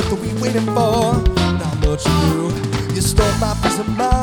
What are we waiting for? Not much to do. You stole my peace of mind.